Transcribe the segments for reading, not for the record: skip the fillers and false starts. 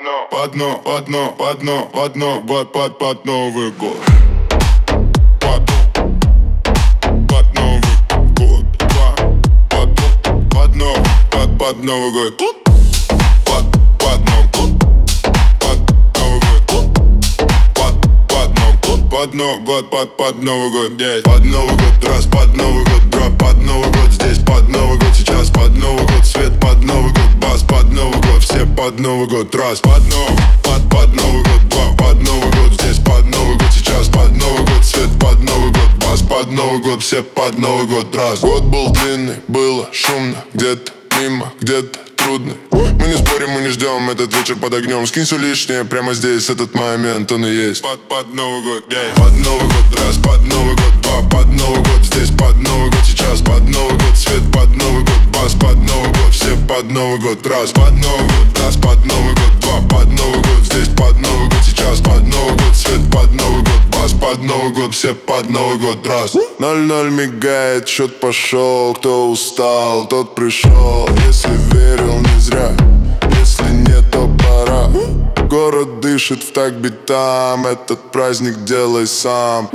под Новый год. Под Новый год. Под Новый год, под Новый год, здесь под Новый год, раз, под Новый год, бро, под Новый год, здесь под Новый год, сейчас под Новый год, свет под Новый год, бас под Новый год, все под Новый год, раз, под Новый, под Новый год, два, под Новый год, здесь под Новый год, сейчас под Новый год, свет под Новый год, бас под Новый год, все под Новый год, раз. Год был длинный, было шумно, где-то мимо, где-то трудно. Мы не спорим, мы не ждем этот вечер под огнем. Скинь все лишнее прямо здесь, этот момент, он и есть. Под Новый год, под Новый год, раз, под Новый год, два, под Новый год, здесь под Новый год, сейчас под Новый год, свет под Новый год, бас под Новый год, все под Новый год, раз, под Новый год, раз, под Новый год, два, под Новый год, здесь под Новый год, сейчас под Новый год, свет под Новый год, бас под Новый год, все под Новый год, раз. 0-0 мигает, счет пошел, кто устал, тот пришел. Если верил, не зря, если нет, то пора. Город дышит в такт битам, этот праздник делай сам.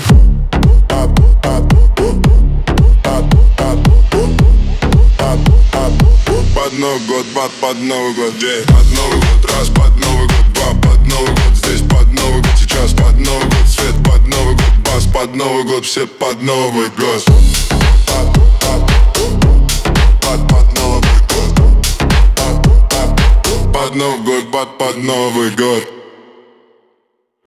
Под Новый год, под Новый год, здесь под Новый год, раз, под Новый год, два, под Новый год, здесь под Новый год, сейчас под Новый год, свет под Новый год, бас под Новый год, все под Новый год. Под Новый год, под Новый год.